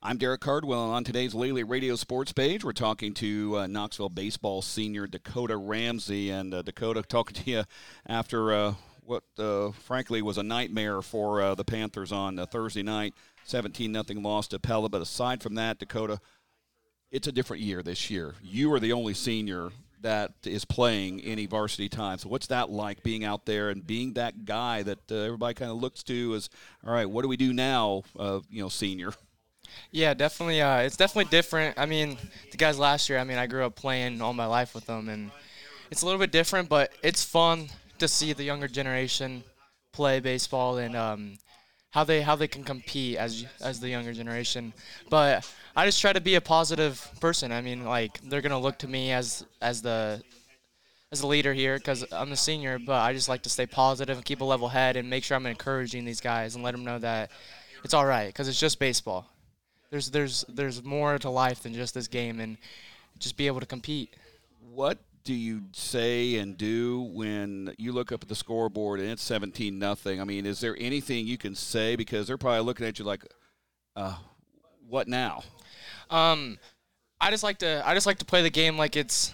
I'm Derek Cardwell, and on today's Lely Radio Sports page, we're talking to Knoxville baseball senior Dakota Ramsey. And Dakota, talking to you after what frankly was a nightmare for the Panthers on Thursday night, 17-0 loss to Pella. But aside from that, Dakota, it's a different year this year. You are the only senior that is playing any varsity time. So what's that like, being out there and being that guy that everybody kind of looks to as, all right, what do we do now, senior? Yeah, definitely. It's definitely different. I mean, the guys last year, I grew up playing all my life with them, and it's a little bit different, but it's fun to see the younger generation play baseball and how they can compete as the younger generation. But I just try to be a positive person. I mean, like, they're gonna look to me as the leader here because I'm the senior, but I just like to stay positive and keep a level head and make sure I'm encouraging these guys and let them know that it's all right because it's just baseball. There's more to life than just this game, and just be able to compete. What do you say and do when you look up at the scoreboard and it's 17-0? I mean, is there anything you can say, because they're probably looking at you like, what now? I just like to play the game like it's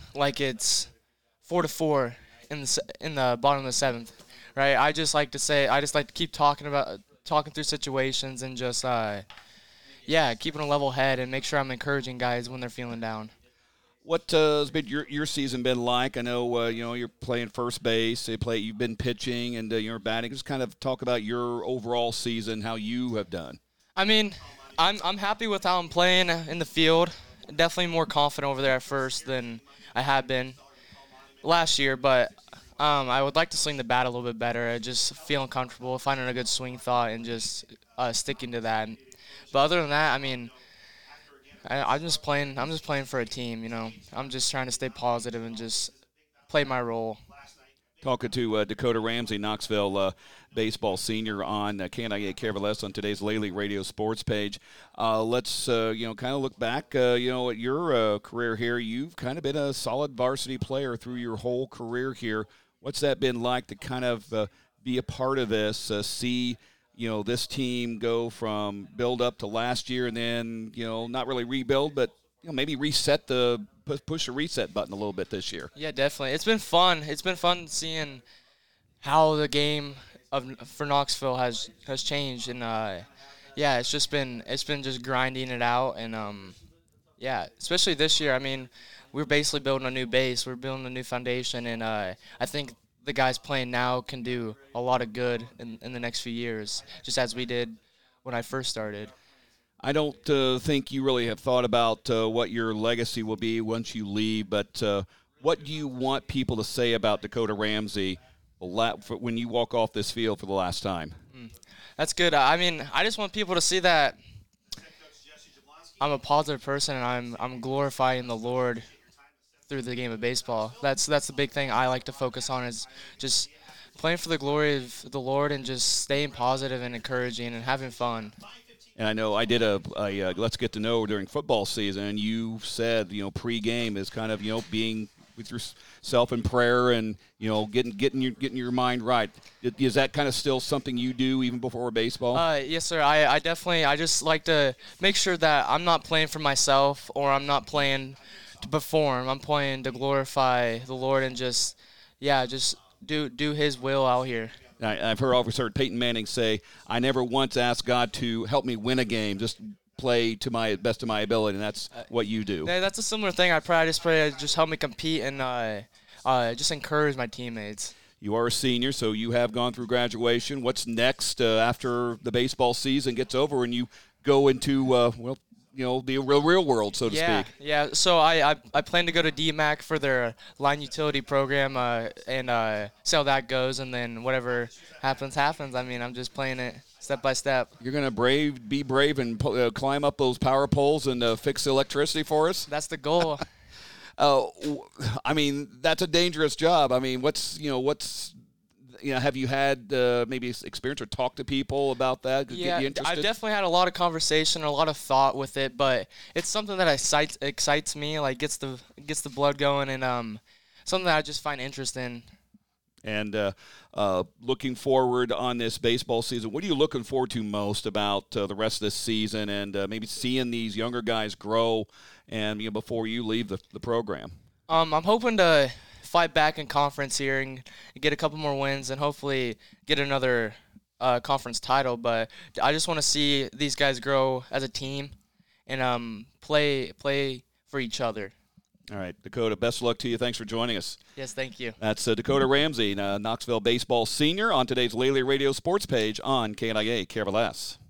4-4 in the bottom of the seventh, right? I just like to keep talking through situations and just keeping a level head and make sure I'm encouraging guys when they're feeling down. What has been your season been like? I know you're playing first base. You've been pitching and you're batting. Just kind of talk about your overall season, how you have done. I mean, I'm happy with how I'm playing in the field. Definitely more confident over there at first than I had been last year, but I would like to swing the bat a little bit better. Just feeling comfortable, finding a good swing thought, and just sticking to that. But other than that, I mean, I'm just playing for a team, I'm just trying to stay positive and just play my role. Talking to Dakota Ramsey, Knoxville baseball senior on Can't I Get Care of Less on today's Lely Radio Sports page. Let's kind of look back. At your career here, you've kind of been a solid varsity player through your whole career here. What's that been like to kind of be a part of this? See this team go from build up to last year, and then not really rebuild, but maybe reset push the reset button a little bit this year. Yeah, definitely. It's been fun. It's been fun seeing how the game for Knoxville has changed, and it's been just grinding it out, and especially this year. I mean, we're basically building a new base. We're building a new foundation, and I think the guys playing now can do a lot of good in the next few years, just as we did when I first started. I don't think you really have thought about what your legacy will be once you leave, but what do you want people to say about Dakota Ramsey when you walk off this field for the last time? That's good. I mean, I just want people to see that I'm a positive person and I'm glorifying the Lord through the game of baseball. That's the big thing I like to focus on, is just playing for the glory of the Lord and just staying positive and encouraging and having fun. And I know I did a Let's Get to Know during football season, and you said, pregame is kind of, being with yourself in prayer and, getting your mind right. Is that kind of still something you do even before baseball? Yes, sir. I just like to make sure that I'm not playing for myself, or I'm not playing to perform. I'm playing to glorify the Lord and just do His will out here. I've heard Peyton Manning say, "I never once asked God to help me win a game, just play to my best of my ability," and that's what you do. Yeah, that's a similar thing. I just pray to just help me compete and just encourage my teammates. You are a senior, so you have gone through graduation. What's next after the baseball season gets over and you go into the real world, so to speak? Yeah. So I plan to go to DMAC for their line utility program and see how that goes, and then whatever happens. I mean, I'm just playing it step by step. You're going to be brave and climb up those power poles and fix the electricity for us? That's the goal. I mean, that's a dangerous job. I mean, have you had maybe experience or talked to people about that? Yeah, Get you interested? I've definitely had a lot of conversation, a lot of thought with it, but it's something that excites me, like gets the blood going, and something that I just find interest in. And looking forward on this baseball season, what are you looking forward to most about the rest of this season, and maybe seeing these younger guys grow and before you leave the program? I'm hoping to fight back in conference here and get a couple more wins and hopefully get another conference title. But I just want to see these guys grow as a team and play for each other. All right, Dakota, best of luck to you. Thanks for joining us. Yes, thank you. That's Dakota Ramsey, Knoxville baseball senior, on today's Lely Radio Sports page on KNIA KRLS.